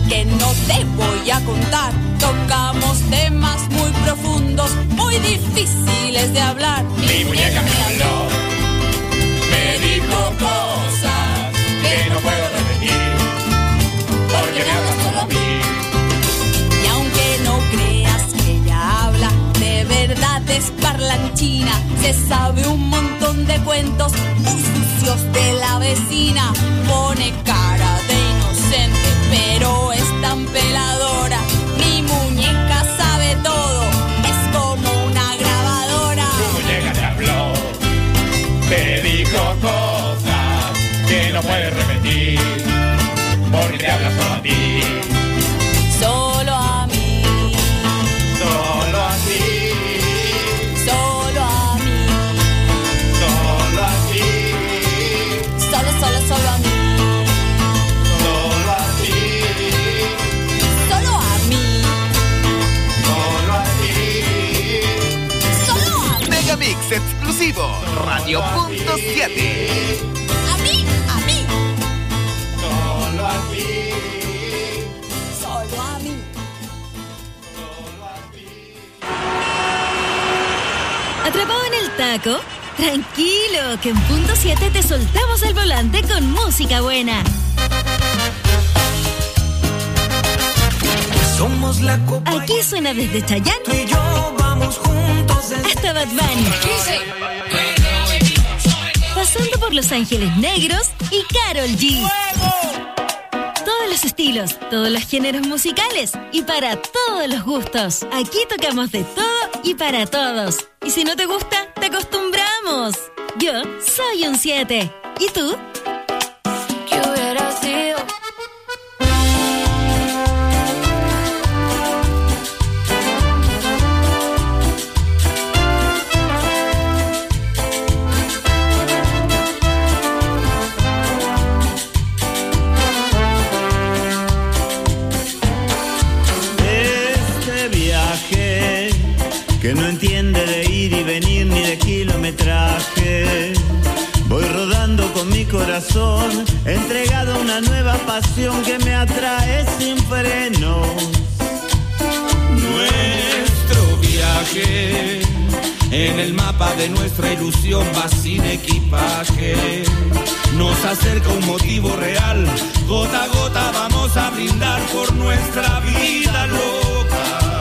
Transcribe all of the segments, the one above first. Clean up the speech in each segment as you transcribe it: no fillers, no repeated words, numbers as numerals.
que no te voy a contar. Tocamos temas muy profundos, muy difíciles de hablar. Mi muñeca me habló, me dijo cosas que no puedo repetir, porque me habla solo a mí. Y aunque no creas que ella habla, de verdad es parlanchina. Se sabe un montón de cuentos muy sucios de la vecina. Pone cara de inocente, pero es tan peladora. Mi muñeca sabe todo, es como una grabadora. Tu muñeca te habló, te dijo cosas que no puedes repetir, porque te habla solo a ti. Solo a mí, Solo a ti, solo a mí, solo a ti, solo a mí, solo a ti, solo a mí, solo a ti. solo a mí, Megamix exclusivo, Radio Punto 7. a mí, Solo a ti, solo a mí. ¿Atrapado en el taco? Tranquilo, que en Punto 7 te soltamos el volante con música buena. Somos la copa. Aquí suena desde Chayanne Tú y yo vamos juntos hasta Bad Bunny, pasando por Los Ángeles Negros y Karol G. Todos los estilos, todos los géneros musicales y para todos los gustos. Aquí tocamos de todo y para todos. Y si no te gusta, te acostumbramos. Yo soy un 7. ¿Y tú? ¿Qué hubiera sido? Este viaje que no entiende de ir y venir ni de kilometraje. Voy rodando con mi corazón, entregado a una nueva pasión que me atrae sin frenos. Nuestro viaje en el mapa de nuestra ilusión va sin equipaje. Nos acerca un motivo real, gota a gota vamos a brindar por nuestra vida loca.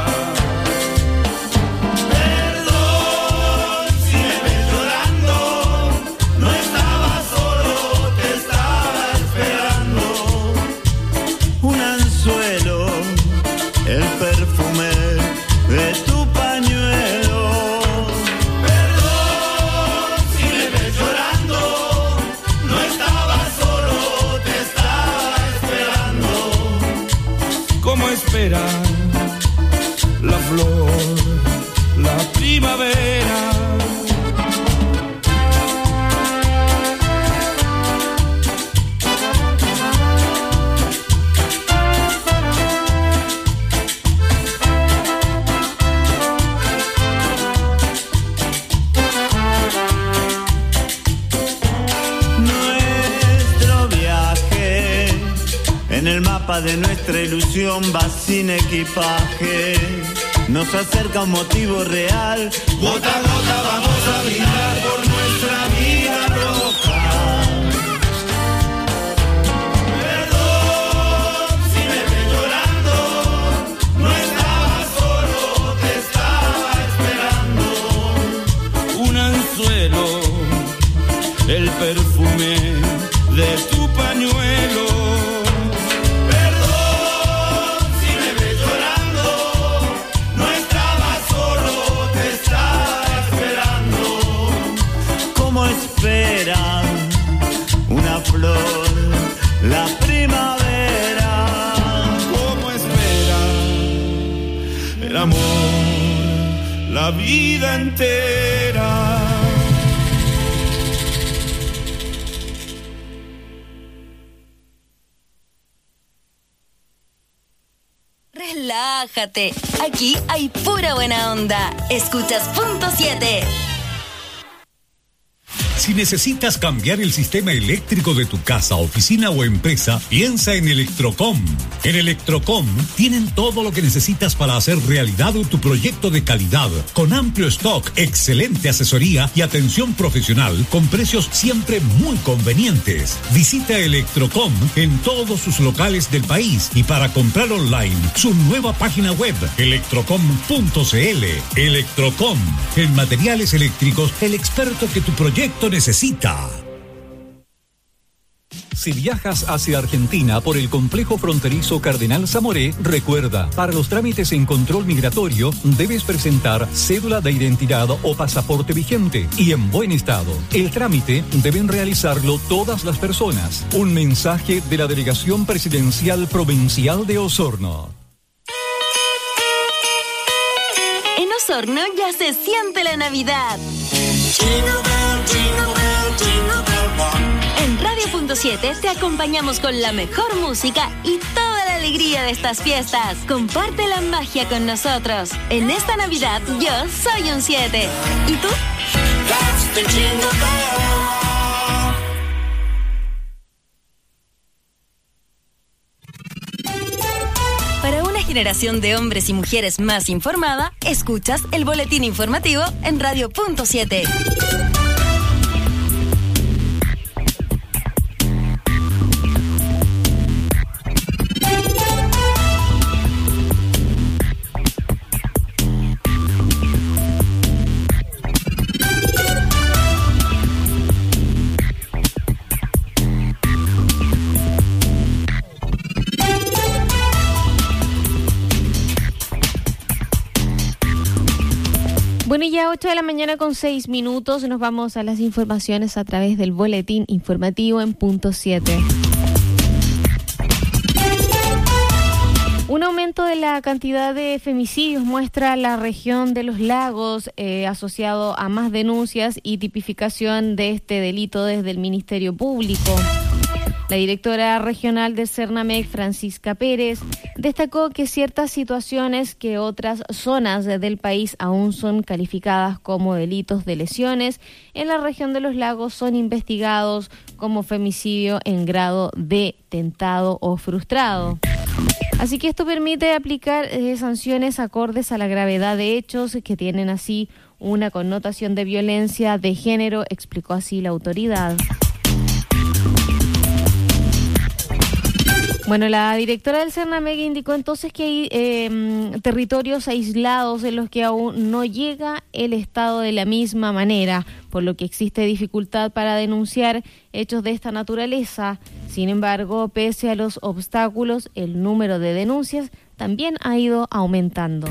Perdón si me ves llorando, no estaba solo, te estaba esperando. Un anzuelo, el perfume de tu pañuelo. Perdón si me ves llorando, no estaba solo, te estaba esperando. ¿Cómo espera la flor, la primavera? Nuestro viaje en el mapa de nuestra ilusión va sin equipaje. Nos acerca un motivo real. Gota a gota vamos a brindar por nuestra vida loca. Perdón si me ves llorando, no estaba solo, te estaba esperando. Un anzuelo, el perfume de tu pañuelo. Perdón si me ves llorando, no estaba solo, te estaba esperando. ¿Cómo esperan una flor la primavera? ¿Cómo espera el amor la vida entera? Relájate, aquí hay pura buena onda. Escuchas Punto 7. Si necesitas cambiar el sistema eléctrico de tu casa, oficina o empresa, piensa en Electrocom. En Electrocom tienen todo lo que necesitas para hacer realidad tu proyecto de calidad, con amplio stock, excelente asesoría y atención profesional, con precios siempre muy convenientes. Visita Electrocom en todos sus locales del país y para comprar online, su nueva página web, electrocom.cl. Electrocom, en materiales eléctricos, el experto que tu proyecto necesita. Si viajas hacia Argentina por el complejo fronterizo Cardenal Zamoré, recuerda, para los trámites en control migratorio debes presentar cédula de identidad o pasaporte vigente y en buen estado. El trámite deben realizarlo todas las personas. Un mensaje de la Delegación Presidencial Provincial de Osorno. En Osorno ya se siente la Navidad. En Radio.7 te acompañamos con la mejor música y toda la alegría de estas fiestas. Comparte la magia con nosotros. En esta Navidad yo soy un 7. ¿Y tú? Para una generación de hombres y mujeres más informada, escuchas el boletín informativo en Radio.7. Bueno, ya 8 de la mañana con 6 minutos, nos vamos a las informaciones a través del boletín informativo en punto 7. Un aumento de la cantidad de femicidios muestra la región de los lagos, asociado a más denuncias y tipificación de este delito desde el Ministerio Público. La directora regional de Cernamec, Francisca Pérez, destacó que ciertas situaciones que otras zonas del país aún son calificadas como delitos de lesiones, en la región de los lagos son investigados como femicidio en grado de tentado o frustrado. Así que esto permite aplicar sanciones acordes a la gravedad de hechos que tienen así una connotación de violencia de género, explicó así la autoridad. Bueno, la directora del Cernamec indicó entonces que hay territorios aislados en los que aún no llega el Estado de la misma manera, por lo que existe dificultad para denunciar hechos de esta naturaleza. Sin embargo, pese a los obstáculos, el número de denuncias también ha ido aumentando.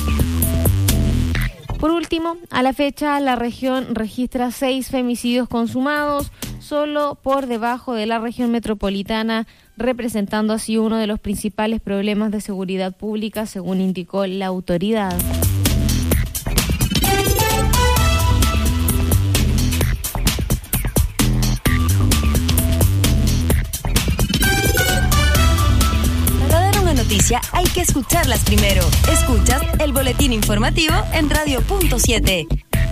Por último, a la fecha, la región registra 6 femicidios consumados, solo por debajo de la región metropolitana, representando así uno de los principales problemas de seguridad pública, según indicó la autoridad. Para dar una noticia hay que escucharlas primero. Escuchas el boletín informativo en Radio.7.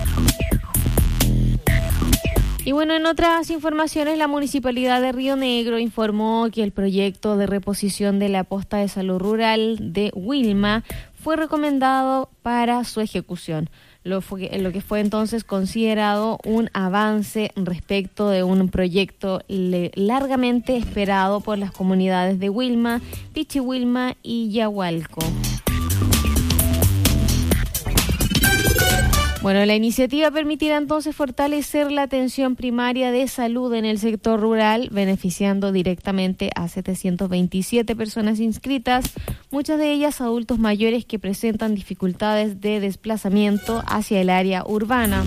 Y bueno, en otras informaciones, la Municipalidad de Río Negro informó que el proyecto de reposición de la posta de salud rural de Wilma fue recomendado para su ejecución, lo que fue entonces considerado un avance respecto de un proyecto largamente esperado por las comunidades de Wilma, Pichihuilma y Yahualco. Bueno, la iniciativa permitirá entonces fortalecer la atención primaria de salud en el sector rural, beneficiando directamente a 727 personas inscritas, muchas de ellas adultos mayores que presentan dificultades de desplazamiento hacia el área urbana.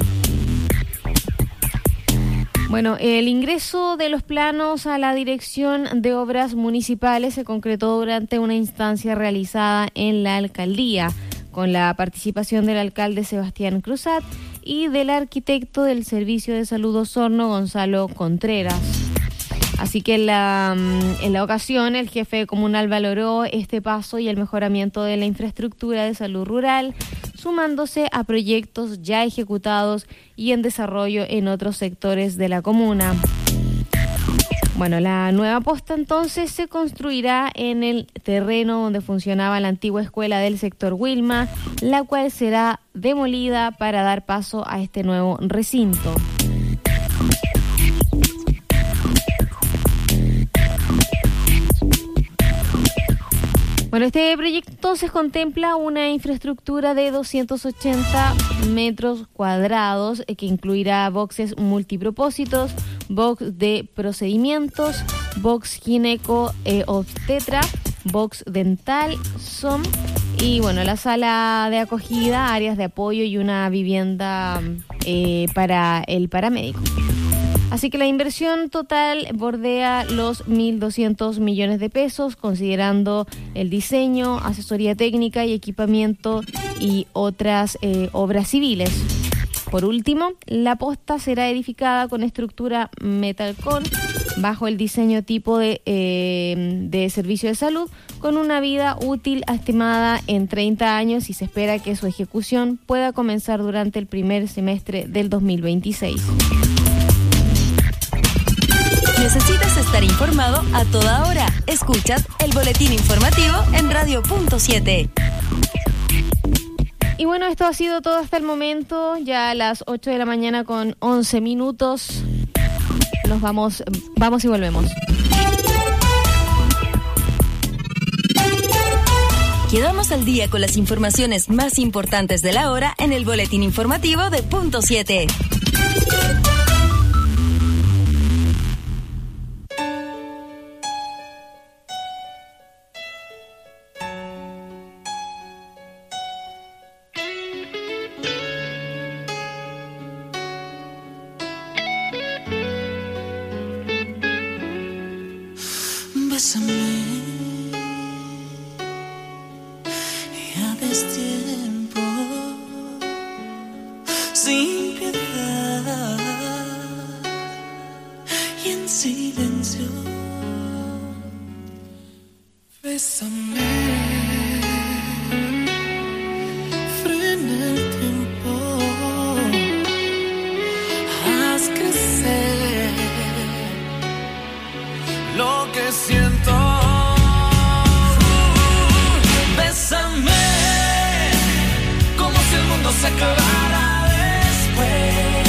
Bueno, el ingreso de los planos a la Dirección de Obras Municipales se concretó durante una instancia realizada en la alcaldía, con la participación del alcalde Sebastián Cruzat y del arquitecto del Servicio de Salud Osorno, Gonzalo Contreras. Así que en la ocasión el jefe comunal valoró este paso y el mejoramiento de la infraestructura de salud rural, sumándose a proyectos ya ejecutados y en desarrollo en otros sectores de la comuna. Bueno, la nueva posta entonces se construirá en el terreno donde funcionaba la antigua escuela del sector Wilma, la cual será demolida para dar paso a este nuevo recinto. Bueno, este proyecto entonces contempla una infraestructura de 280 metros cuadrados que incluirá boxes multipropósitos, box de procedimientos, box gineco-obstetra, box dental, SOM y bueno, la sala de acogida, áreas de apoyo y una vivienda para el paramédico. Así que la inversión total bordea los 1.200 millones de pesos, considerando el diseño, asesoría técnica y equipamiento y otras obras civiles. Por último, la posta será edificada con estructura metalcon bajo el diseño tipo de servicio de salud, con una vida útil estimada en 30 años y se espera que su ejecución pueda comenzar durante el primer semestre del 2026. ¿Necesitas estar informado a toda hora? Escuchas el boletín informativo en Radio.7. Y bueno, esto ha sido todo hasta el momento, ya a las 8 de la mañana con 11 minutos. Nos vamos y volvemos. Quedamos al día con las informaciones más importantes de la hora en el boletín informativo de Punto 7. Ya destiempo, sin piedad y en silencio. Bésame, frena el tiempo, haz crecer lo que siento. Bésame, como si el mundo se acabara después.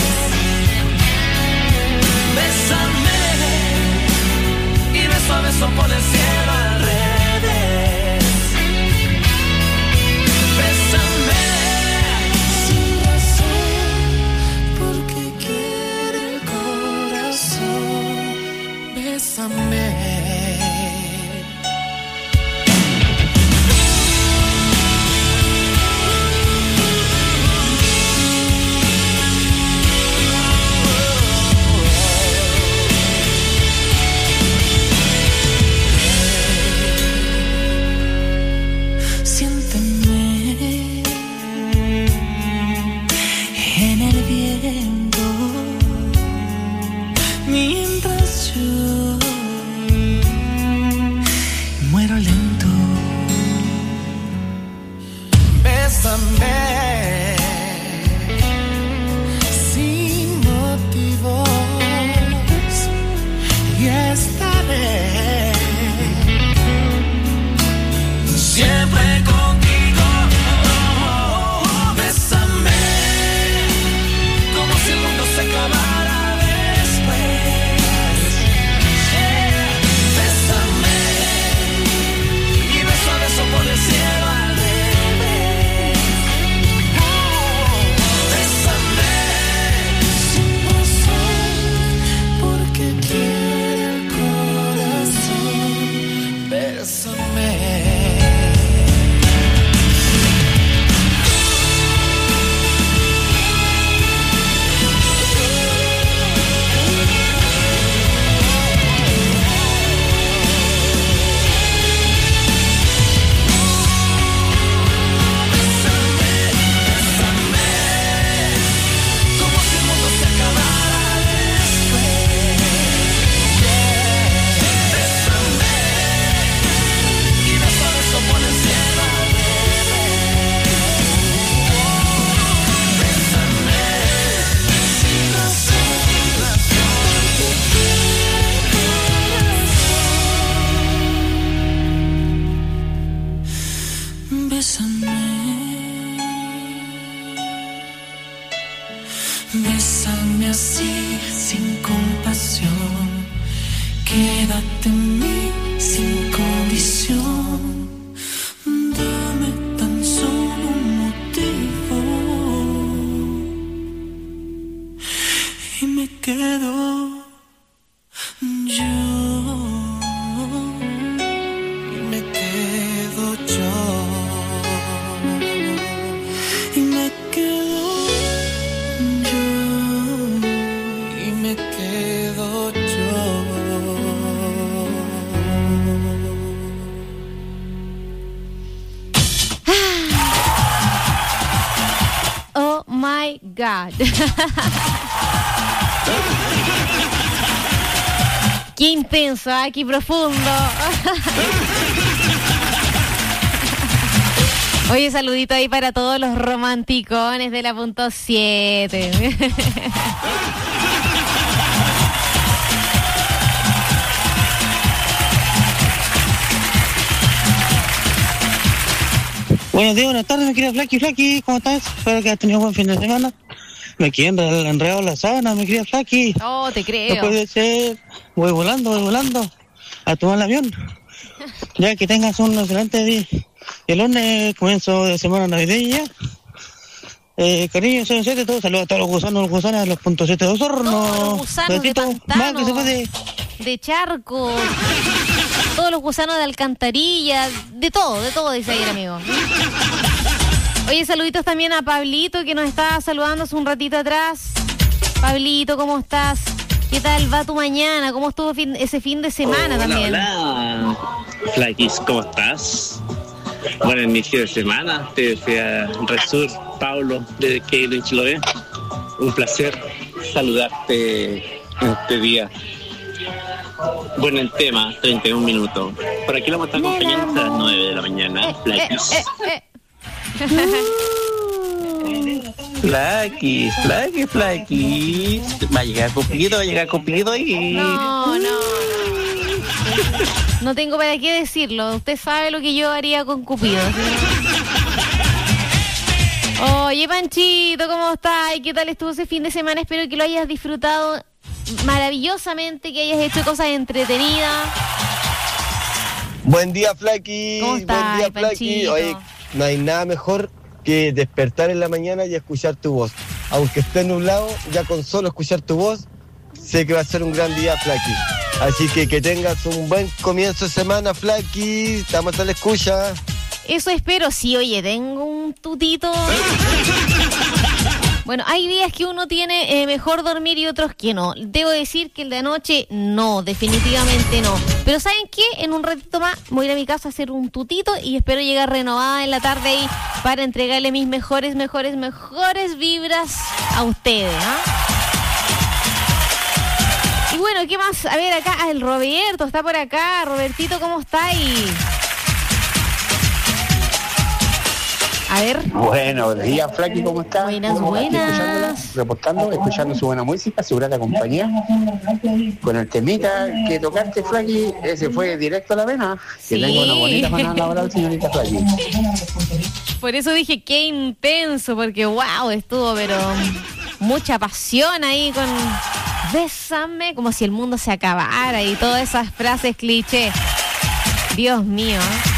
Bésame, y beso a beso por el cielo al revés. Bésame, sin razón, porque quiere el corazón. Bésame. Oh my God. Qué intenso, qué profundo. Oye, saludito ahí para todos los romanticones de la punto 7. Buenos días, buenas tardes, mi querida Flaky, ¿cómo estás? Espero que hayas tenido un buen fin de semana. Me quedé enredado en la sábana, mi querida Flaky. Oh, te creo. No puede ser. Voy volando a tomar el avión. Ya que tengas un excelente día. El lunes comienzo de semana navideña. Cariño, soy todo. Saludos a todos los gusanos de los puntos 7 de Osorno. Todos los gusanos de pantano, que se puede. De charco, todos los gusanos de alcantarilla, de todo, dice ahí el amigo. Oye, saluditos también a Pablito, que nos estaba saludando hace un ratito atrás. Pablito, ¿cómo estás? ¿Qué tal va tu mañana? ¿Cómo estuvo ese fin de semana también? Hola, Flakis, ¿cómo estás? Buen inicio de semana. Te decía Resur, Pablo, de Keylin Chiloé. Un placer saludarte en este día. Bueno, el tema, 31 minutos. Por aquí lo vamos a estar acompañando hasta las 9 de la mañana. Flakis. Flakis. Va a llegar Cupido y... No. No tengo para qué decirlo. Usted sabe lo que yo haría con Cupido, ¿sí? Oye, Panchito, ¿cómo estás? ¿Qué tal estuvo ese fin de semana? Espero que lo hayas disfrutado maravillosamente, que hayas hecho cosas entretenidas. Buen día, Flaky. ¿Cómo estás, buen día, Flaky. Oye, no hay nada mejor que despertar en la mañana y escuchar tu voz. Aunque esté nublado, ya con solo escuchar tu voz, sé que va a ser un gran día, Flaky. Así que tengas un buen comienzo de semana, Flaky. Estamos a la escucha. Eso espero. Sí, oye, tengo un tutito. Bueno, hay días que uno tiene mejor dormir y otros que no. Debo decir que el de anoche no, definitivamente no. Pero ¿saben qué? En un ratito más voy a ir a mi casa a hacer un tutito y espero llegar renovada en la tarde ahí para entregarle mis mejores vibras a ustedes, ¿no? Y bueno, ¿qué más? A ver, acá el Roberto está por acá. Robertito, ¿cómo está ahí? A ver. Buenos días, Flaky, ¿cómo estás? Buenas. Escuchando su buena música, su grata compañía. Con el temita que tocaste, Flaky, ese fue directo a la vena. Sí. Que tengo una bonita jornada laboral, señorita Flaky. Por eso dije qué intenso, porque wow, estuvo, pero mucha pasión ahí con bésame, como si el mundo se acabara y todas esas frases cliché. Dios mío.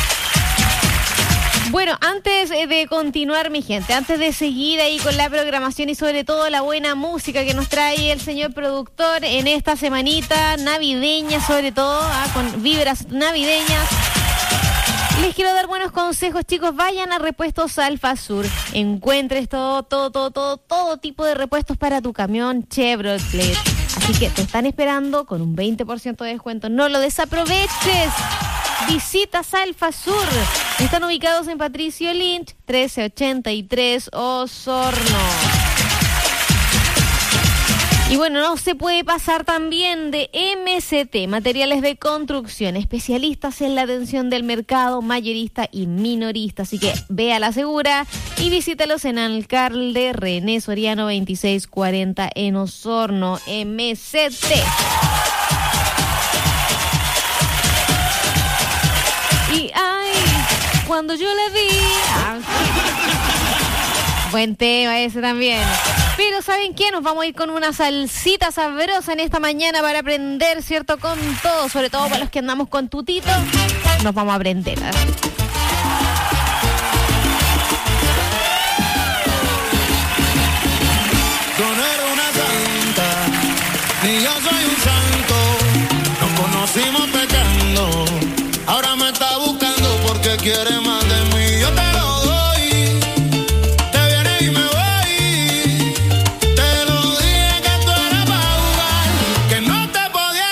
Bueno, antes de continuar, mi gente, antes de seguir ahí con la programación y sobre todo la buena música que nos trae el señor productor en esta semanita navideña, sobre todo, con vibras navideñas, les quiero dar buenos consejos, chicos. Vayan a Repuestos Alfa Sur. Encuentres todo tipo de repuestos para tu camión Chevrolet. Así que te están esperando con un 20% de descuento. No lo desaproveches. Visitas Alfa Sur. Están ubicados en Patricio Lynch, 1383 Osorno. Y bueno, no se puede pasar también de MCT, Materiales de Construcción, especialistas en la atención del mercado mayorista y minorista. Así que ve a la segura y visítalos en Alcalde René Soriano 2640 en Osorno, MCT. Y ay, cuando yo la vi... Buen tema ese también. Pero ¿saben qué? Nos vamos a ir con una salsita sabrosa en esta mañana para aprender, ¿cierto? Con todo, sobre todo para los que andamos con tutito. Nos vamos a aprender. Yo no era una santa, ni yo soy un santo. Nos conocimos pecando. Ahora me está buscando porque quiere más de mí. Yo te lo doy, te vienes y me voy. Te lo dije que tú eras para jugar, que no te podía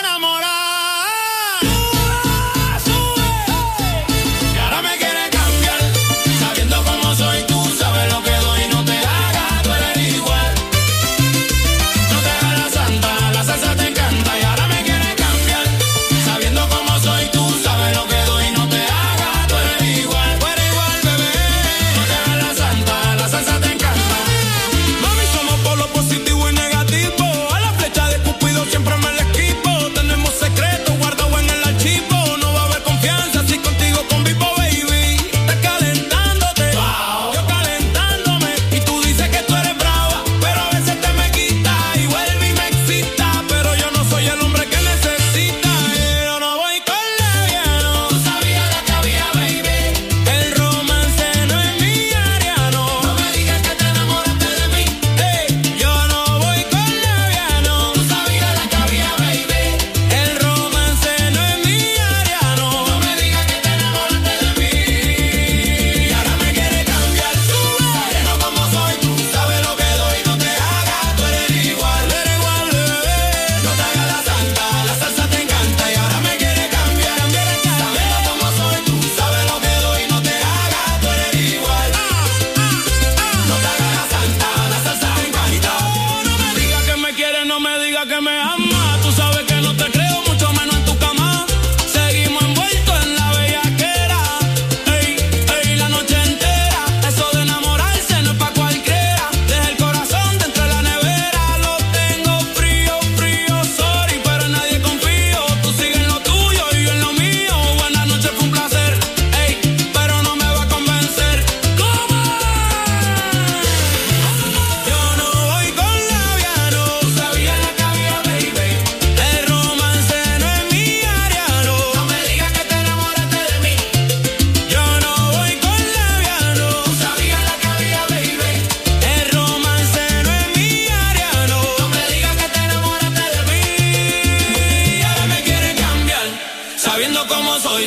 enamorar. Sube, y ahora me quiere cambiar, sabiendo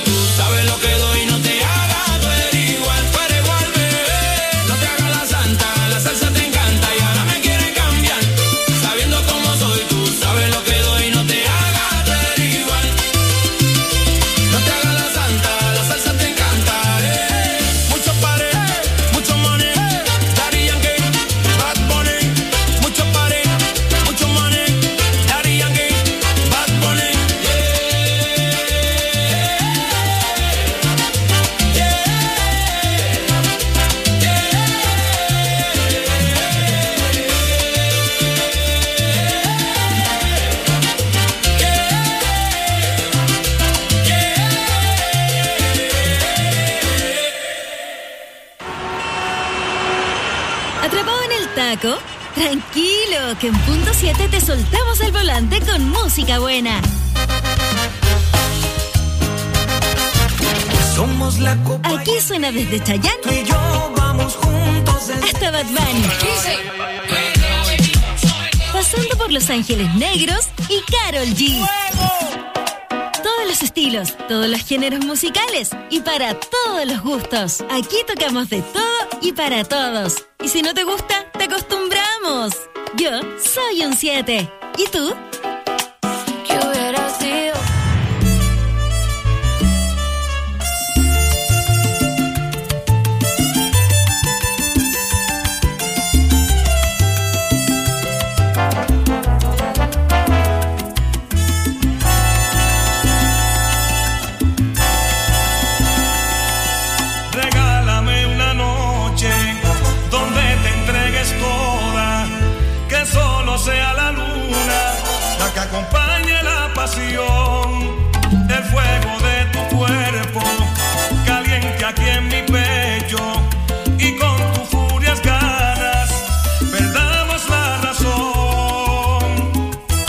tú sabes lo que doy, no te hagas, tú eres igual, bebé. No te hagas la santa, la salsa te encanta y ahora me quieres cambiar. Sabiendo cómo soy, tú sabes lo que doy, no te hagas, tú eres igual. No te hagas la santa, la salsa te encanta. Muchos pares, mucho money, Daddy Yankee, Bad Bunny. Muchos pares, mucho money, Daddy Yankee, Bad Bunny. ¿Atrapado en el taco? Tranquilo, que en punto 7 te soltamos el volante con música buena. Somos la copa. Aquí suena desde Chayanne Tú y yo vamos juntos hasta Bad Bunny, pasando por Los Ángeles Negros y Karol G. Todos los estilos, todos los géneros musicales y para todos los gustos. Aquí tocamos de todo y para todos. Y si no te gusta, te acostumbramos. Yo soy un 7. ¿Y tú? ¿Qué hubiera sido? Regálame una noche donde te entregues toda, que solo sea la luna la que acompañe la pasión, el fuego de tu cuerpo caliente aquí en mi pecho y con tus furias ganas perdamos la razón.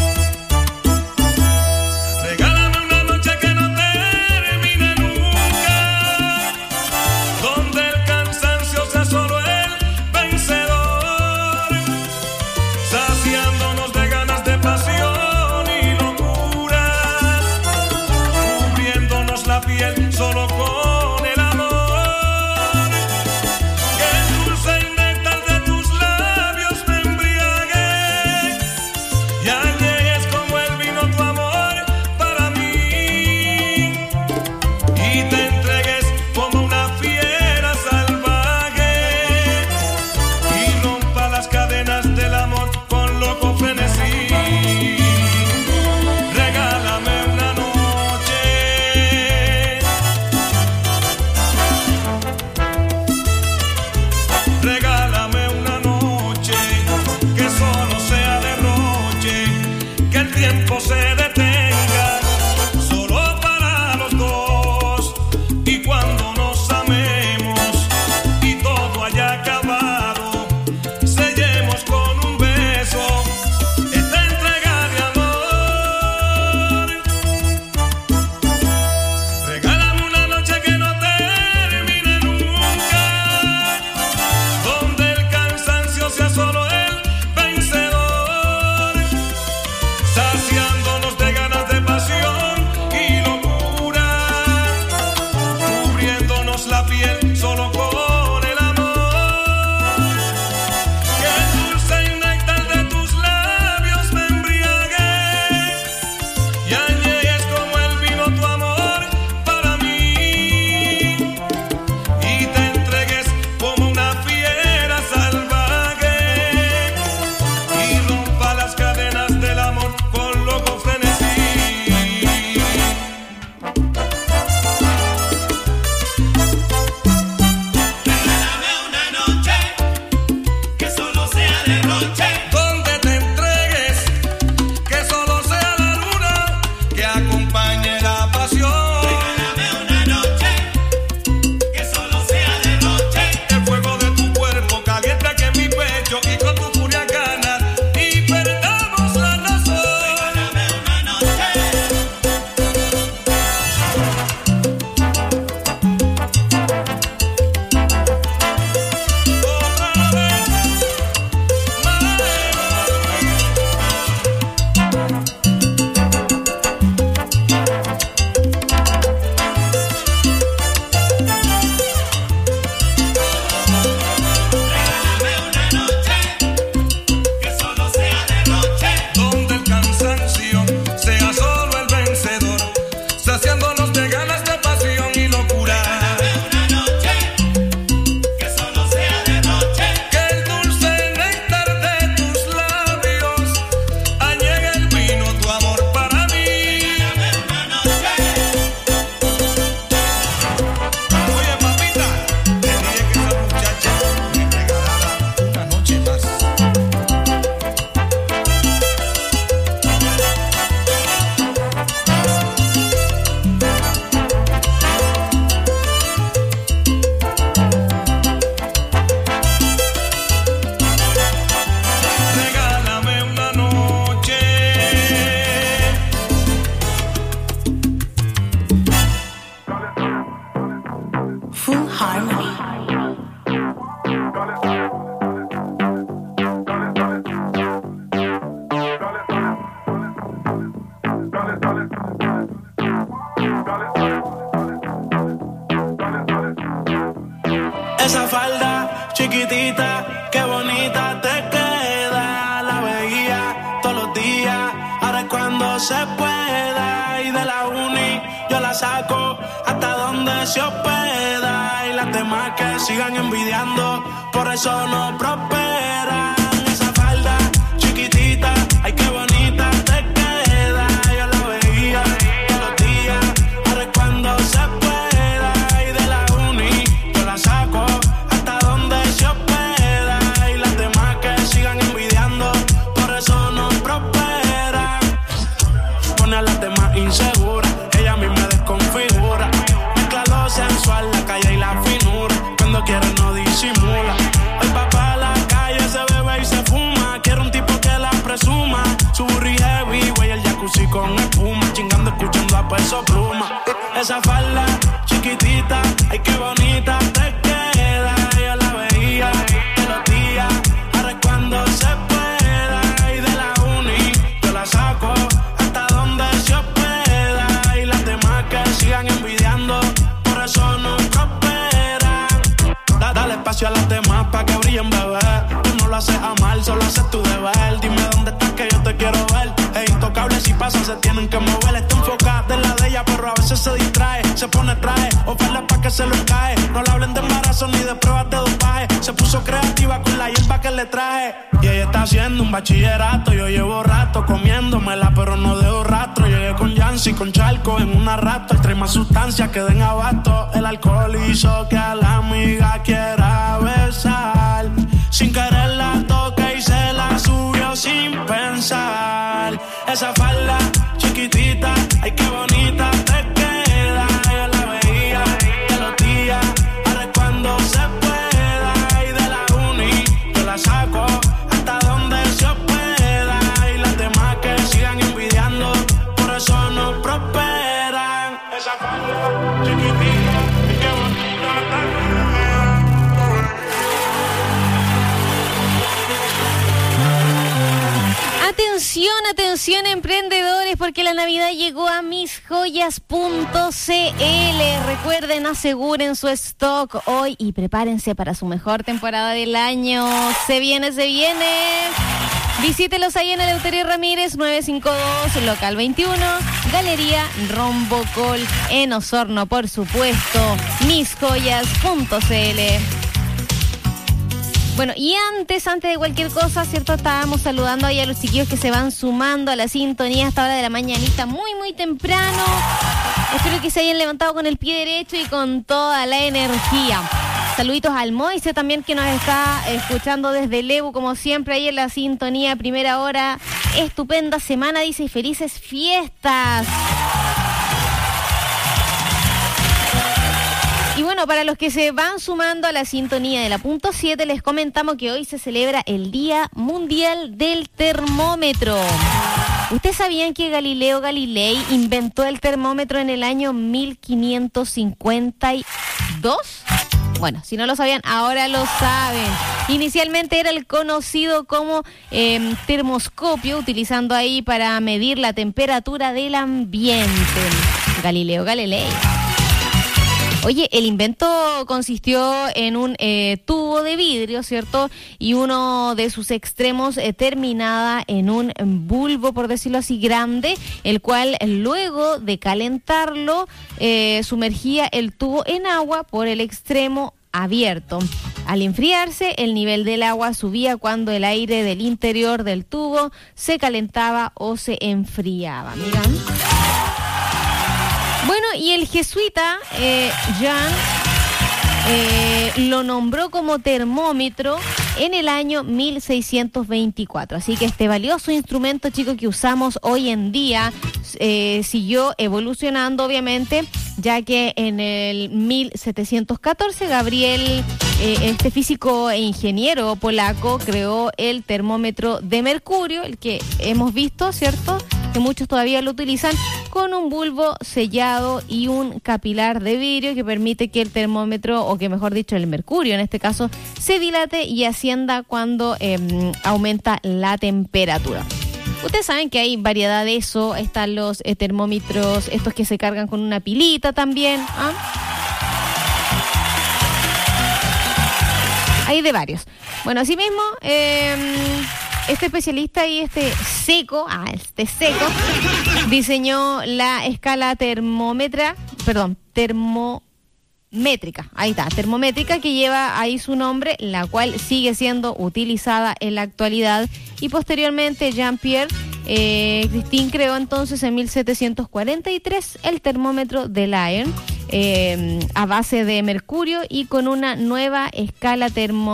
Regálame una noche que no termine nunca, donde el cansancio sea solo el vencedor, saciándonos de ganas de pasión y locuras, cubriéndonos la piel solo con el amor, que el dulce néctar de tus labios me embriague y añejes como el vino tu amor para mí y te entregues como una fiera salvaje y rompa las cadenas del amor con loco frenesí. Regálame una noche Esa falda chiquitita, qué bonita te queda. La veía todos los días, ahora es cuando se pueda. Y de la uni yo la saco hasta donde se hospeda. Y las demás que sigan envidiando, por eso no prosperan. Esa falda chiquitita, ay qué bonita te queda. Yo la veía todos los días, ahora es cuando se pueda. Y de la uni yo la saco hasta donde se hospeda. Y las demás que sigan envidiando, por eso no prosperan. Pone a las demás inseguras, ella a mí me desconfigura. Mezcla lo sensual, la calle y la finura. Cuando quiere no disimula. El papá a la calle se bebe y se fuma. Quiero un tipo que la presuma. Su burri heavy, güey, el jacuzzi con espuma. Chingando, escuchando a Peso Pluma. Esa falda chiquitita, ay qué bonita te queda. Yo la veía todos los días, ahora es cuando se pueda. Y de la uni yo la saco hasta donde se hospeda. Y las demás que sigan envidiando, por eso no prosperan. Dale espacio a las demás pa' que brillen, bebé. Tú no lo haces a mal, solo haces tu deber. Dime dónde estás que yo te quiero ver. Es intocable, si pasa se tienen que mover. Está enfocada en la de ella, pero a veces se distrae. Se pone traje, oferta pa' que se lo encaje. No le hablen de embarazo ni de pruebas de dopaje. Se puso creativa con la hierba que le traje. Y ella está haciendo un bachillerato. Yo llevo rato comiéndomela, pero no dejo rastro. Llegué con Yancy, con Charco en una rato. Trae más sustancias que den abasto. El alcohol hizo que a la amiga quiera besar. Sin querer la toca y se la subió sin pensar. Esa falda chiquitita, ay qué bonita te queda. Yo la veía todos los días, ahora es cuando se pueda. Y de la uni yo la saco hasta donde se hospeda. Y las demás que sigan envidiando, por eso no prosperan. Esa falda chiquitita, ay qué bonita te queda. Atención, atención emprendedores, porque la Navidad llegó a misjoyas.cl. Recuerden, aseguren su stock hoy y prepárense para su mejor temporada del año. Se viene, se viene. Visítelos ahí en Eleuterio Ramírez 952, local 21, Galería Rombocol, en Osorno, por supuesto, misjoyas.cl. Bueno, y antes de cualquier cosa, ¿cierto? Estábamos saludando ahí a los chiquillos que se van sumando a la sintonía a esta hora de la mañanita, muy, muy temprano. Espero que se hayan levantado con el pie derecho y con toda la energía. Saluditos al Moise también, que nos está escuchando desde Lebu, como siempre, ahí en la sintonía, primera hora. Estupenda semana, dice, y felices fiestas. Y bueno, para los que se van sumando a la sintonía de la punto 7, les comentamos que hoy se celebra el Día Mundial del Termómetro. ¿Ustedes sabían que Galileo Galilei inventó el termómetro en el año 1552? Bueno, si no lo sabían, ahora lo saben. Inicialmente era el conocido como termoscopio, utilizando ahí para medir la temperatura del ambiente. Galileo Galilei. Oye, el invento consistió en un tubo de vidrio, ¿cierto? Y uno de sus extremos terminaba en un bulbo, por decirlo así, grande, el cual luego de calentarlo sumergía el tubo en agua por el extremo abierto. Al enfriarse, el nivel del agua subía cuando el aire del interior del tubo se calentaba o se enfriaba. Miran. Bueno, y el jesuita Jean lo nombró como termómetro en el año 1624. Así que este valioso instrumento, chicos, que usamos hoy en día, siguió evolucionando, obviamente, ya que en el 1714 Gabriel, este físico e ingeniero polaco, creó el termómetro de mercurio, el que hemos visto, ¿cierto?, que muchos todavía lo utilizan, con un bulbo sellado y un capilar de vidrio que permite que el termómetro, o que mejor dicho el mercurio en este caso, se dilate y ascienda cuando aumenta la temperatura. Ustedes saben que hay variedad de eso, están los termómetros, estos que se cargan con una pilita también, ¿ah? Hay de varios. Bueno, asimismo, este especialista y este seco diseñó la escala termométrica, que lleva ahí su nombre, la cual sigue siendo utilizada en la actualidad. Y posteriormente Jean-Pierre Christine creó entonces en 1743 el termómetro de Lion, a base de mercurio y con una nueva escala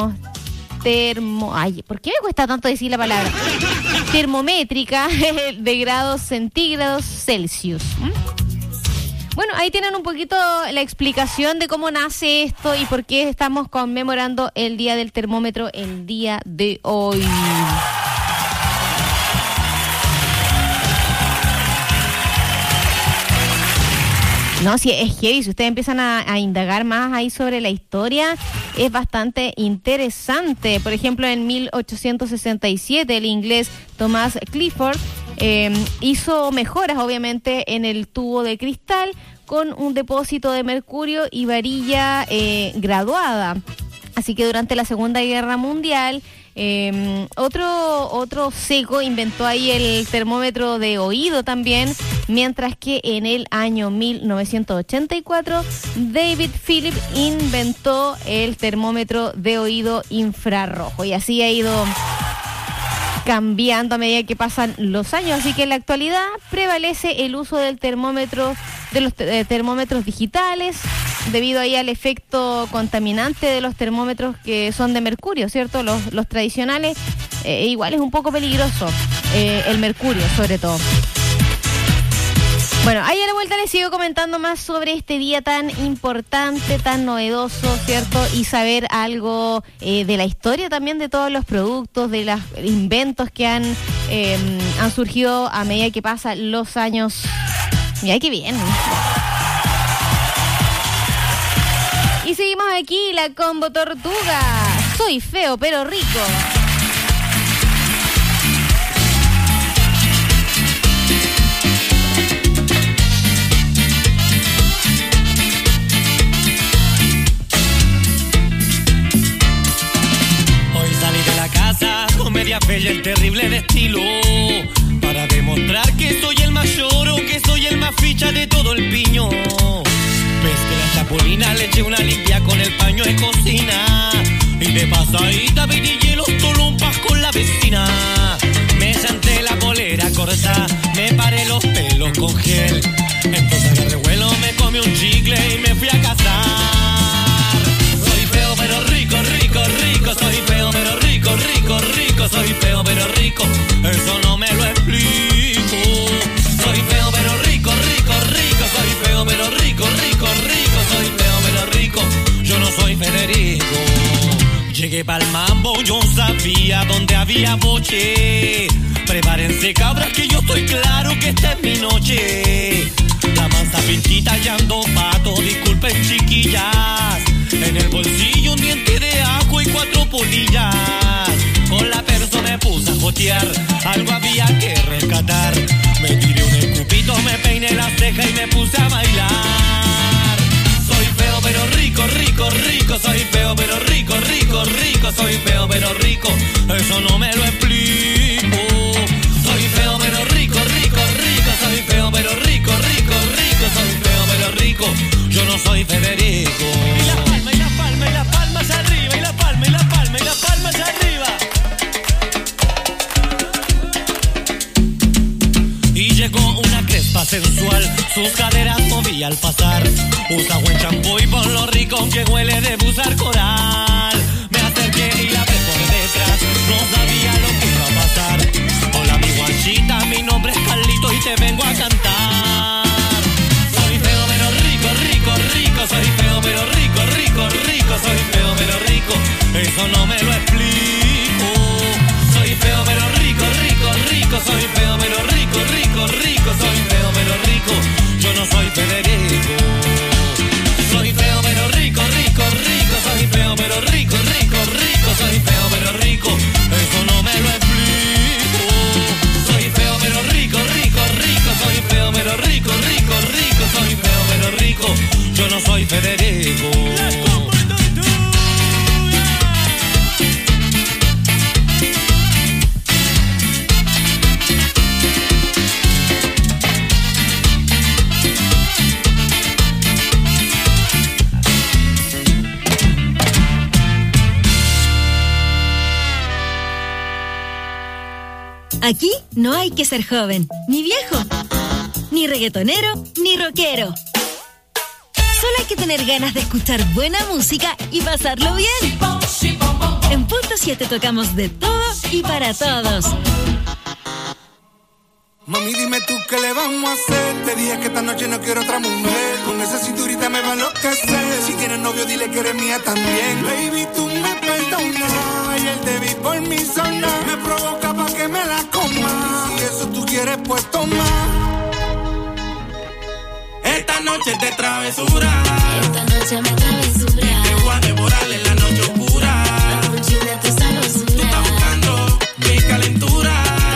¿por qué me cuesta tanto decir la palabra? Termométrica de grados centígrados Celsius. Bueno, ahí tienen un poquito la explicación de cómo nace esto y por qué estamos conmemorando el Día del Termómetro el día de hoy. No, sí, es heavy. Si ustedes empiezan a indagar más ahí sobre la historia, es bastante interesante. Por ejemplo, en 1867, el inglés Thomas Clifford hizo mejoras, obviamente, en el tubo de cristal con un depósito de mercurio y varilla graduada. Así que durante la Segunda Guerra Mundial, otro seco inventó ahí el termómetro de oído también, mientras que en el año 1984 David Phillips inventó el termómetro de oído infrarrojo, y así ha ido cambiando a medida que pasan los años. Así que en la actualidad prevalece el uso del termómetro, de los termómetros digitales, debido ahí al efecto contaminante de los termómetros que son de mercurio, ¿cierto? Los tradicionales, igual es un poco peligroso, el mercurio sobre todo. Bueno, ahí a la vuelta les sigo comentando más sobre este día tan importante, tan novedoso, ¿cierto? Y saber algo de la historia también de todos los productos, de los inventos que han surgido a medida que pasan los años. Mira qué bien. Y seguimos aquí, la Combo Tortuga. Soy feo pero rico. Con media fe y el terrible de estilo, para demostrar que soy el mayor o que soy el más ficha de todo el piño. Ves que la chapulina le eché una limpia con el paño de cocina, y de pasadita pedí hielos tolumpas con la vecina. Me senté la polera corta, me paré los pelos con gel, entonces agarré vuelo, me comí un chicle y me fui a casar. Soy feo pero rico, rico, rico, soy feo pero rico, rico, rico, soy feo pero rico, eso no me lo explico. Soy feo pero rico, rico, rico, soy feo pero rico, rico, rico, soy feo pero rico, yo no soy Federico. Llegué pa'l mambo, yo sabía dónde había boche. Prepárense cabras que yo estoy claro que esta es mi noche. La mansa pintita y ando pato, disculpen chiquillas. En el bolsillo un diente de ajo y 4 polillas. Con la perso me puse a jotear, algo había que rescatar. Me tiré un escupito, me peiné la ceja y me puse a bailar. Soy feo pero rico, rico, rico, soy feo pero rico, rico, rico, soy feo pero rico, eso no me lo explico. Soy feo pero rico, rico, rico, soy feo pero rico, rico, rico, soy feo pero rico, yo no soy Federico. Y la palma, y la palma, y la palma hacia arriba, y la palma, y la palma, y la palma hacia arriba. Y llegó una crespa sensual, sus caderas movía al pasar. Usa buen champú y por lo rico que huele de usar coral. Me acerqué y la ve por detrás, no sabía lo que iba a pasar. Hola mi guachita, mi nombre es Carlito y te vengo a cantar. Soy feo pero rico, rico, rico, soy feo pero rico, rico, rico, soy feo pero rico, eso no me lo explico. Soy feo pero rico, rico, rico, soy feo pero rico, rico, rico, soy feo pero rico, yo no soy Federico. Soy feo pero rico, rico, rico, soy feo pero rico, rico, rico, soy feo pero rico, eso no me lo explico. Soy feo pero rico, rico, rico, soy feo pero rico, rico, rico, soy feo pero rico, yo no soy Federico. Aquí no hay que ser joven, ni viejo, ni reggaetonero, ni rockero. Solo hay que tener ganas de escuchar buena música y pasarlo bien. En Punto 7 tocamos de todo y para todos. Mami, dime tú qué le vamos a hacer. Te dije que esta noche no quiero otra mujer. Con esa cinturita me va a enloquecer. Si tienes novio, dile que eres mía también. Baby, tú me perdonas. Ayer te vi por mi zona. Me provoca pa' que me la coma. Si eso tú quieres, pues toma. Esta noche es de travesura. Esta noche me travesura. Te voy a devorar en la noche oscura. Dame un chin de tu sabrosura. Tú estás buscando mi calentura.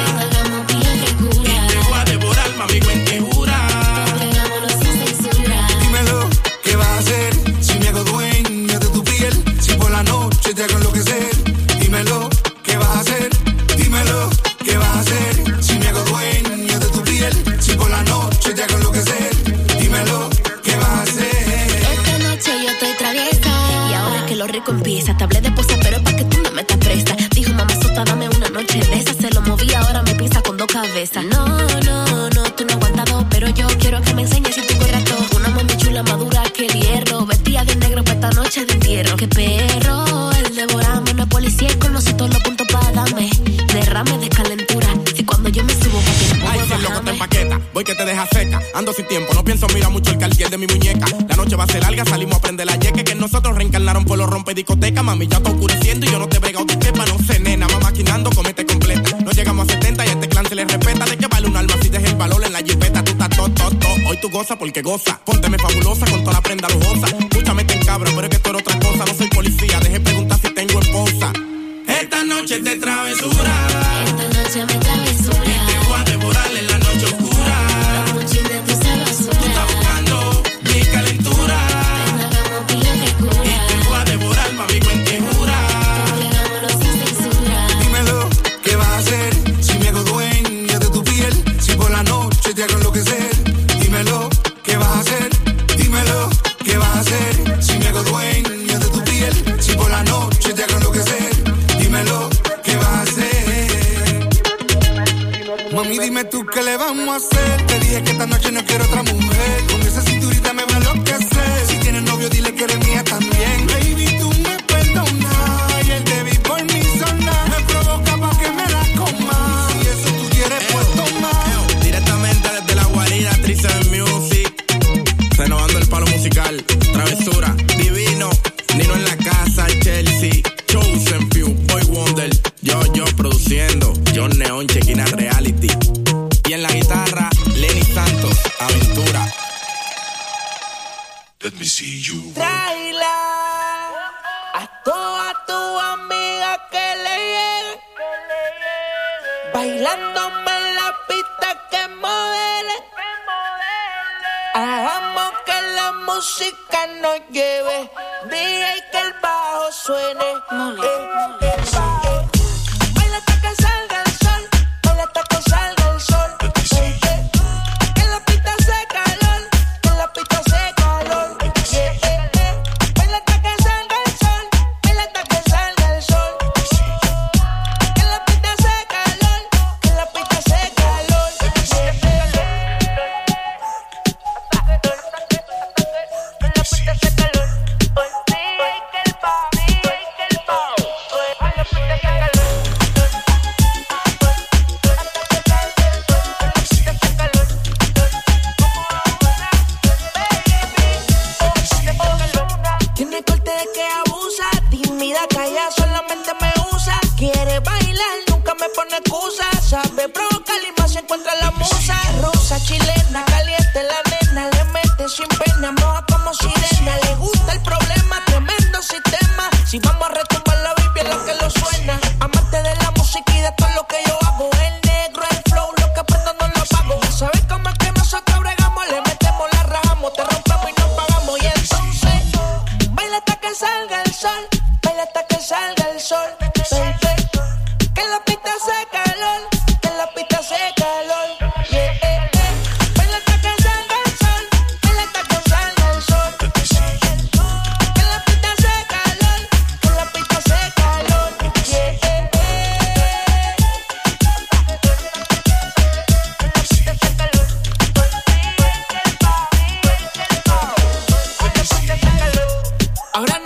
Mami, cuente jura. Entregámonos sin censura. Dímelo, ¿qué vas a hacer? Si me hago dueño de tu piel. Si por la noche te hago enloquecer. Dímelo, ¿qué vas a hacer? Dímelo, ¿qué vas a hacer? Si me hago dueño de tu piel. Si por la noche te hago enloquecer. Dímelo, ¿qué vas a hacer? Esta noche yo estoy traviesa. Y ahora que lo rico empieza. Te hablé de posa, pero es pa' que tú no me estás presta. Dijo mamá sota, dame una noche de esa. Se lo moví, ahora me pisa con dos cabezas. No, tú no aguantado, pero yo quiero que me enseñes si tú correcto. Una mami chula madura que el hierro. Vestida de negro para esta noche de entierro. Qué perro, el devorame. No es policía y conoce todos los puntos para darme. Derrame de calentura. Si cuando yo me subo, ay, si el loco te empaqueta, voy que te deja seca. Ando sin tiempo, no pienso mirar mucho el cartier de mi muñeca. La noche va a ser larga, salimos a prender la yeque. Que nosotros reencarnaron por los rompe discoteca. Mami, ya está oscureciendo y yo no te brego de quepa. No sé, nena, va maquinando, comete completa. No llegamos a 70 y a este clan se le respeta. ¿De qué vale un alma si dejas el valor en la jipeta? Tú estás to. Hoy tú goza porque goza. Pónteme fabulosa con toda la prenda lujosa. Escúchame, ten cabra, pero es que tú eres otra cosa. No soy policía, deje preguntar si tengo esposa. Esta noche es de travesura. Esta noche me travesura. Te voy a devorar en la noche oscura. Dame un chin de tu sabrosura. Tú estás buscando mi calentura. Ven, hagamos pila de cura. Y te voy a devorar, mami, cuente jura. Entregámonos sin censura. Dímelo, ¿qué vas a hacer? Si me hago dueño de tu piel. Si por la noche te hago enloquecer. Dímelo, ¿qué vas a hacer? Dímelo, ¿qué vas a hacer? Si me hago dueño de tu piel. Si por la noche te hago enloquecer. Dímelo, ¿qué vas a hacer? Mami, dime tú qué le vamos a hacer. Te dije que esta noche no quiero otra mujer. Con esa cinturita me va a enloquecer. Si tienes novio, dile que eres mía también. Baby, tú me perdonas. Ayer te vi por mi zona. Me provoca pa' que me la coma. Si eso tú quieres, pues toma. Directamente desde la guarida, Trice Music. Renovando el palo musical. Travesura, divino. Nino en la casa, Chelsea. Chosen Few, Boy Wonder. Yo produciendo. John Neon, Chequina Reality. Y en la guitarra, Lenny Santos, Aventura. Let me see you. Tráela a toda tu amiga que le llegue. Bailándome en la pista que modele. Hagamos que la música nos lleve. DJ que el bajo suene. Baila hasta que salga el sol. Baila hasta que salga el sol. Que la pista hace calor. Que la pista hace calor. Baila hasta que salga el sol. Baila hasta que salga el sol. Que la pista hace calor. Que la pista hace calor. Que la pista hace calor.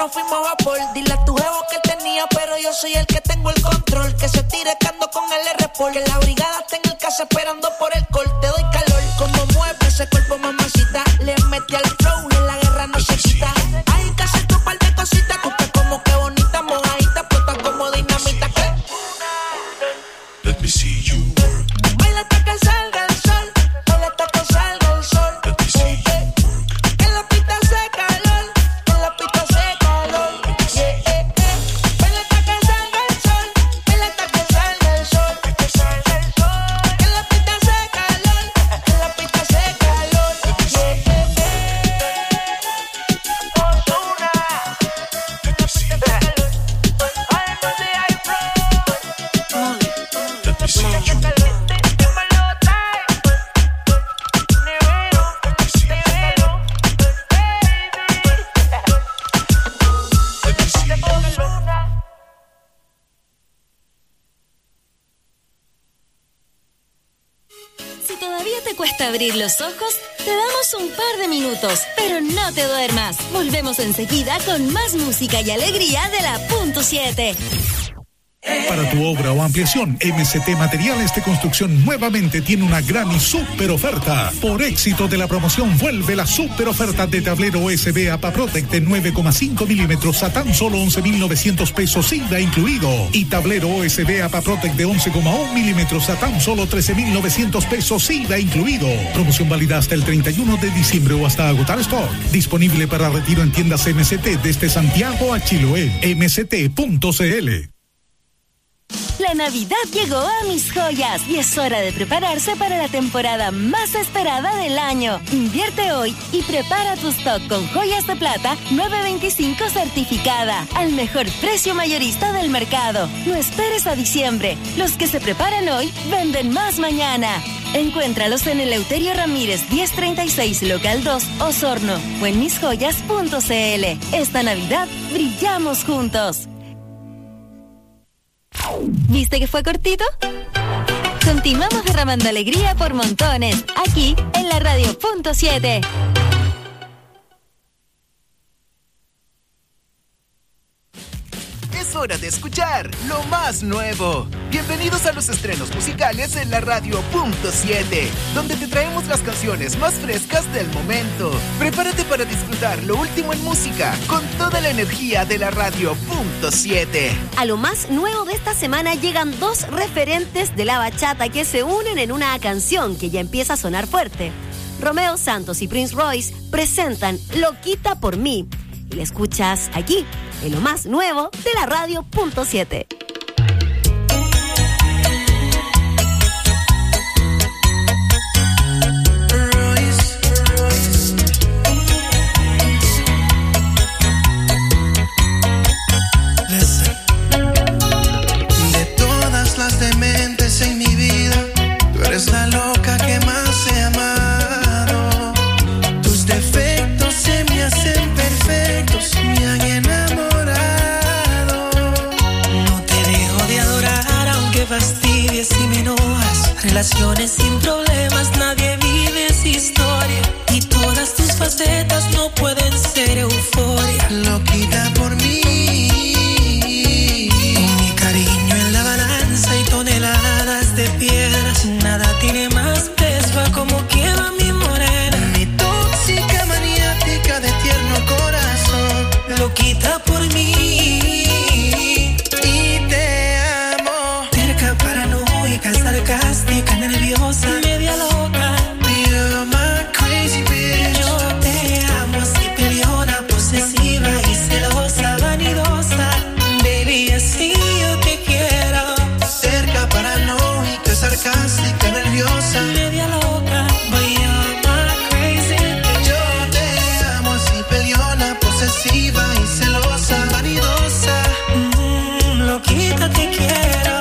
nos fuimos a vapor. Dile a tu jevo que él tenía, pero yo soy el que tengo el control. Que se tire que ando con el R-Pol. Que la brigada está en el casa esperando por el col. Te doy calor, como mueve ese cuerpo, mamacita. Le metí al flow y en la guerra no se quita. Hay que hacer tu par de cositas. Tú estás como que bonita, mojadita, puesta como dinamita. ¿Qué? Let me see you work. Baila hasta que salga el sol. Baila hasta que salga el sol. Let me see you. Que la pista hace calor. Que la pista hace calor. Baila hasta que salga el sol. Baila hasta que salga el sol. Que la pista hace calor. Que la pista hace calor. Let me see you. Si todavía te cuesta abrir los ojos, te damos un par de minutos, pero no te duermas. Volvemos enseguida con más música y alegría de la Punto 7. Para tu obra o ampliación, MCT Materiales de Construcción nuevamente tiene una gran y súper oferta. Por éxito de la promoción, vuelve la súper oferta de tablero USB APA Protect de 9,5 milímetros a tan solo 11,900 pesos IVA incluido. Y tablero USB APA Protect de 11,1 milímetros a tan solo 13,900 pesos IVA incluido. Promoción válida hasta el 31 de diciembre o hasta agotar stock. Disponible para retiro en tiendas MCT desde Santiago a Chiloé. MCT.cl. La Navidad llegó a Mis Joyas y es hora de prepararse para la temporada más esperada del año. Invierte hoy y prepara tu stock con joyas de plata 925 certificada al mejor precio mayorista del mercado. No esperes a diciembre. Los que se preparan hoy venden más mañana. Encuéntralos en Eleuterio Ramírez 1036 Local 2 Osorno o en misjoyas.cl. Esta Navidad brillamos juntos. ¿Viste que fue cortito? Continuamos derramando alegría por montones, aquí en la Radio Punto 7. Es hora de escuchar lo más nuevo. Bienvenidos a los estrenos musicales en la Radio Punto 7, donde te traemos las canciones más frescas del momento. Prepárate para disfrutar lo último en música con toda la energía de la Radio Punto 7. A lo más nuevo de esta semana llegan dos referentes de la bachata que se unen en una canción que ya empieza a sonar fuerte. Romeo Santos y Prince Royce presentan Loquita por mí. Y la escuchas aquí, en lo más nuevo de la Radio Punto 7. De todas las dementes en mi vida, tú eres la loca que más he amado. Tus defectos se me hacen perfectos, me han enamorado. No te dejo de adorar aunque fastidies y me enojas. Relaciones sin problemas, nadie vive esa historia. Y todas tus facetas no pueden ser euforia. Loquita por mí, con mi cariño en la balanza y toneladas de piedras, nada tiene más peso a como quiera mi morena. mi tóxica maniática de tierno corazón. Loquita por mí, Y te amo. terca, paranoica, sarcástica, nerviosa, media loca. You're my crazy bitch. Yo te amo así, peleona, posesiva y celosa, vanidosa. Baby, así yo te quiero. Cerca, paranoica, sarcástica, nerviosa. Media loca, but you're my crazy bitch. Yo te amo así, peleona, posesiva y celosa, vanidosa. Loquita te quiero.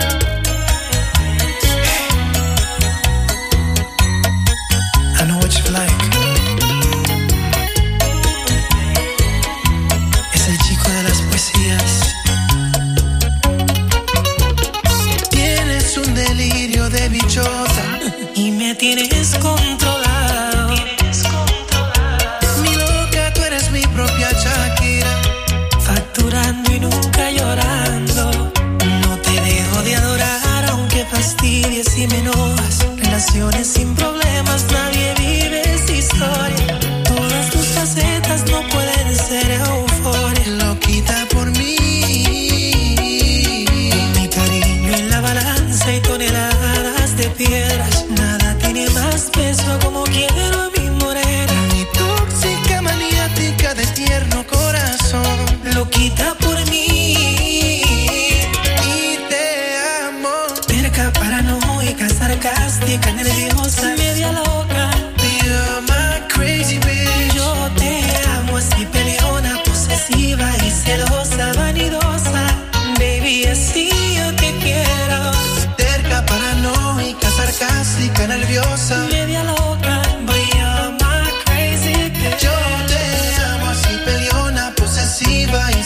I know what you like. Es el chico de las poesías. Tienes un delirio de bichota. Y me tienes controlado. Mi loca, tú eres mi propia Shakira.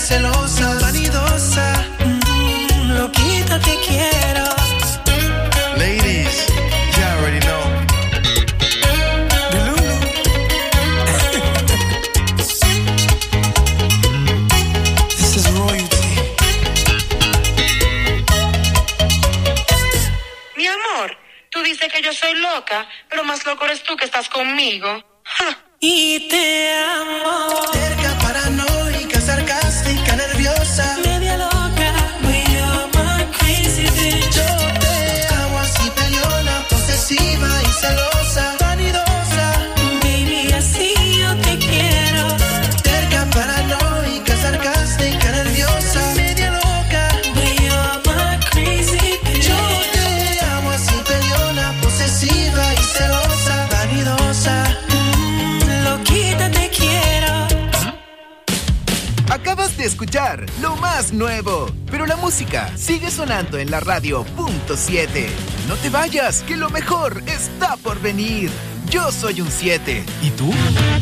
celosa, vanidosa. Loquita te quiero. Ladies, you already know. This is royalty. Mi amor, tú dices que yo soy loca, pero más loco eres tú que estás conmigo. Y te amo. Cerca, paranoica, sarcástica, nerviosa, media loca. We are my crazy bitch. Yo te amo así peleona, posesiva y celosa, vanidosa. Baby, así yo te quiero. Cerca, paranoica, sarcástica, nerviosa, media loca. We are my crazy bitch. Yo te amo así peleona, posesiva y celosa, vanidosa. Loquita te quiero. Acabas de escuchar lo más nuevo, pero la música sigue sonando en la radio .7. No te vayas, que lo mejor está por venir. Yo soy un 7. ¿Y tú?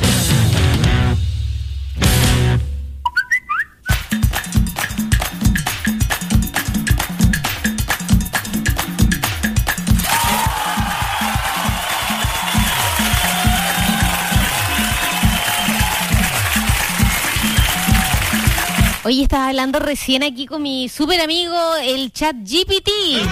Oye, estaba hablando recién aquí con mi súper amigo, el ChatGPT.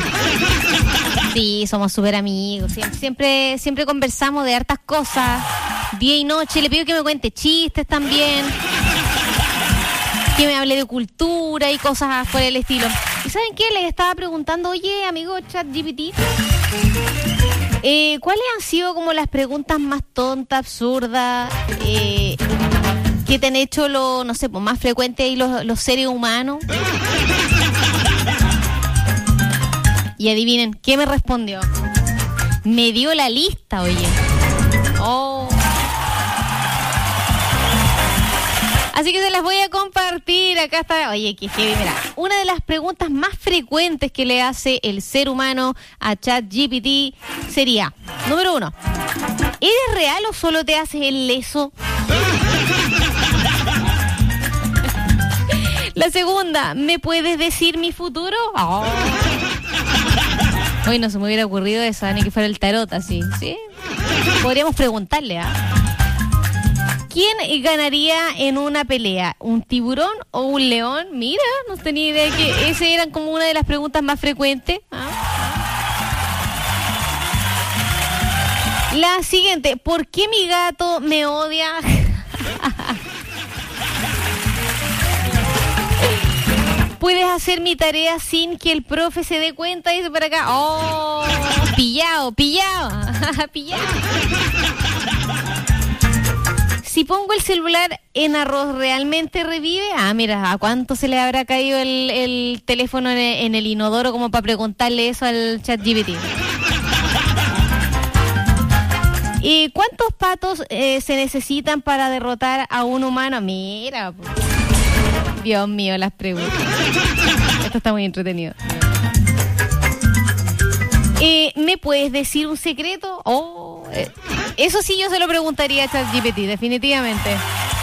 Sí, somos súper amigos. Siempre conversamos de hartas cosas, día y noche. Le pido que me cuente chistes también, que me hable de cultura y cosas por el estilo. ¿Y saben qué? Les estaba preguntando, oye, amigo ChatGPT, ¿cuáles han sido como las preguntas más tontas, absurdas, que te han hecho más frecuentes y los seres humanos? Y adivinen, ¿qué me respondió? Me dio la lista, oye. Oh. Así que se las voy a compartir. Acá está. Oye, qué heavy, mira. Una de las preguntas más frecuentes que le hace el ser humano a ChatGPT sería, número 1, ¿eres real o solo te haces el leso? La segunda, ¿me puedes decir mi futuro? Oh. Hoy no se me hubiera ocurrido esa, ni que fuera el tarot así, ¿sí? Podríamos preguntarle, ¿quién ganaría en una pelea? ¿Un tiburón o un león? Mira, no tenía idea que esas eran como una de las preguntas más frecuentes. La siguiente, ¿por qué mi gato me odia? ¿Puedes hacer mi tarea sin que el profe se dé cuenta? Dice por acá. ¡Oh! Pillado. Si pongo el celular en arroz, ¿realmente revive? Mira, ¿a cuánto se le habrá caído el teléfono en el inodoro como para preguntarle eso al ChatGPT? ¿Y cuántos patos se necesitan para derrotar a un humano? Mira, Dios mío, las preguntas. Esto está muy entretenido. ¿Me puedes decir un secreto? Eso sí yo se lo preguntaría a ChatGPT, definitivamente.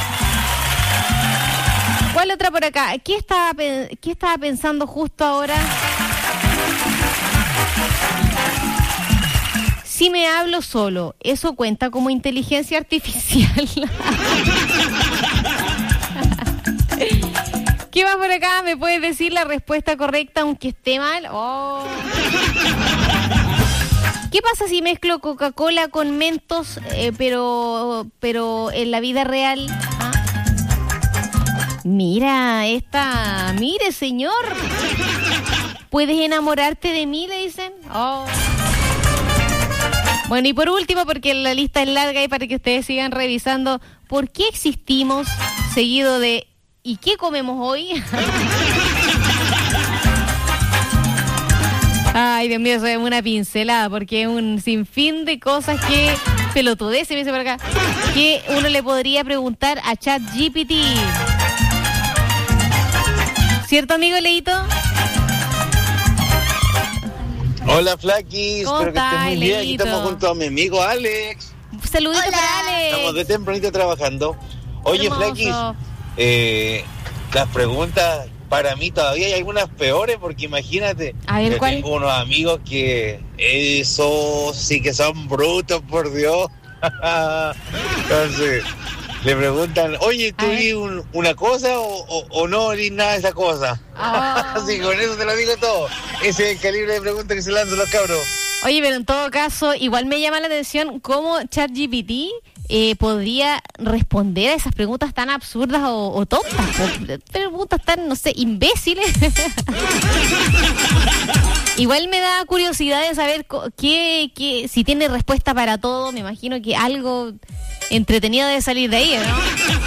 ¿Cuál otra por acá? ¿Qué estaba pensando justo ahora? Si me hablo solo, ¿eso cuenta como inteligencia artificial? ¿Qué más por acá? ¿Me puedes decir la respuesta correcta aunque esté mal? Oh. ¿Qué pasa si mezclo Coca-Cola con Mentos, pero en la vida real? Mira, mire, señor. ¿Puedes enamorarte de mí? Le dicen. Oh. Bueno, y por último, porque la lista es larga y para que ustedes sigan revisando, ¿por qué existimos? Seguido de ¿y qué comemos hoy? Ay, Dios mío, eso es una pincelada, porque es un sinfín de cosas que pelotudez, se me dice por acá, que uno le podría preguntar a ChatGPT. ¿Cierto, amigo Leito? Hola, Flakis. ¿Cómo Espero que estés muy bien. Aquí Leito? estamos junto a mi amigo Alex. Saludito para Alex. Estamos de tempranito trabajando. Oye, Hermoso. Flakis, las preguntas, para mí todavía hay algunas peores, porque imagínate, A ver, yo ¿cuál? tengo unos amigos que eso sí que son brutos, por Dios. Entonces, le preguntan, oye, ¿tú vi una cosa o no vi nada de esa cosa? Así con eso te lo digo todo. Ese es el calibre de preguntas que se lanzan los cabros. Oye, pero en todo caso, igual me llama la atención cómo ChatGPT podría responder a esas preguntas tan absurdas o tontas, preguntas tan, no sé, imbéciles. Igual me da curiosidad de saber qué si tiene respuesta para todo. Me imagino que algo entretenido debe salir de ahí, ¿no?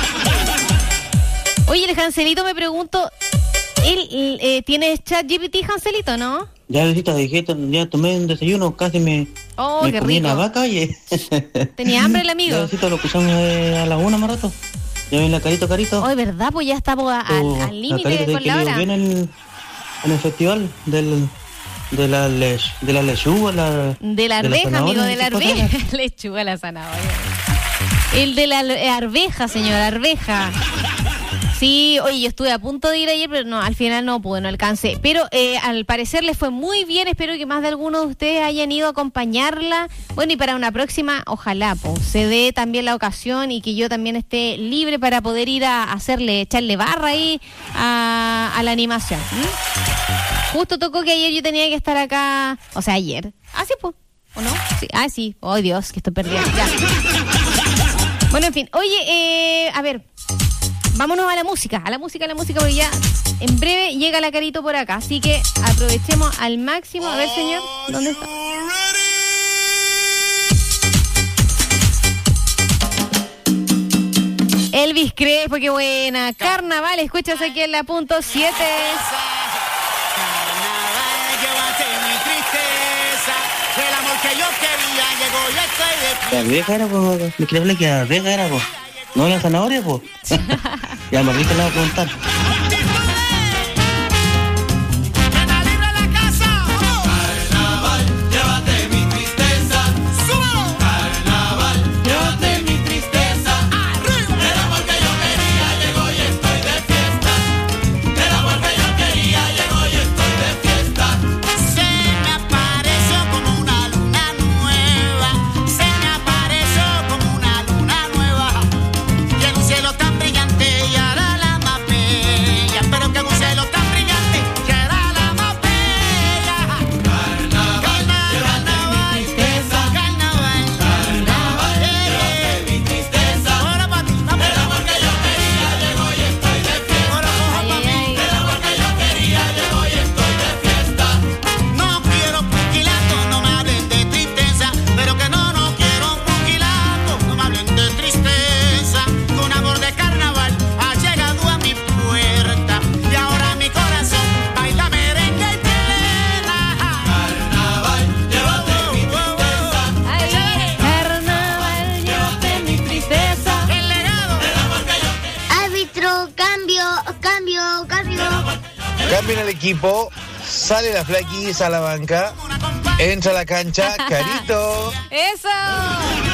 Oye, el Hanselito, me pregunto, ¿él tiene ChatGPT, Hanselito, no? Ya, visita, ya tomé un desayuno, casi me Qué comí rico. una vaca, oye. Tenía hambre el amigo. Ya, visita, lo pusimos a las 1 más rato. Ya ven la carito. Hoy, ¿verdad? Pues ya estamos al límite con la hora. En el festival de la lechuga, De la arveja, zanahoria, amigo, de la ¿qué pasa? arveja. Lechuga, la zanahoria. El de la arveja, señor, arveja. Sí, oye, yo estuve a punto de ir ayer, pero no, al final no pude, no alcancé. Pero al parecer les fue muy bien, espero que más de algunos de ustedes hayan ido a acompañarla. Bueno, y para una próxima, ojalá se dé también la ocasión y que yo también esté libre para poder ir a echarle barra ahí a la animación. Justo tocó que ayer yo tenía que estar acá, o sea, ayer. Sí, pues, ¿o no? Sí. Sí, oh Dios, que estoy perdida. Ya. Bueno, en fin, oye, a ver, vámonos a la música, porque ya en breve llega la Carito por acá, así que aprovechemos al máximo. A ver, señor, ¿dónde está? Elvis Crespo, qué buena. Carnaval, escuchas aquí en la punto 7. El amor que yo quería llegó y estoy de La arveja era, pues, increíble que la arveja era, pues. No la zanahoria, pues. Ya, Marlita le va a preguntar. Llévate mi tristeza. Carnaval, llévate mi tristeza. El amor que yo quería llegó y estoy de fiesta. El amor que yo quería llegó y estoy de fiesta. Se me apareció como una luna nueva. Se me apareció como una luna nueva. Y en un cielo tan brillante y era la más bella. Pero que en un cielo tan brillante y era la más bella. Carnaval, llévate mi tristeza. Carnaval, llévate mi tristeza. Ahora para ti, el amor que yo quería llegó y estoy de fiesta. Ahora coja para mí. El amor que yo quería llegó y estoy de fiesta. No quiero puquilato, no me hablen de tristeza. Pero que no quiero puquilato, no me hablen de tristeza. Un amor de carnaval ha llegado a mi puerta. Y ahora mi corazón baila merengue y plena. Carnaval, llévate mi tristeza. Carnaval, llévate mi tristeza. El legado del amor que yo Árbitro, cambio. Cambian el equipo, sale la Flaquis a la banca, entra a la cancha, Carito. ¡Eso!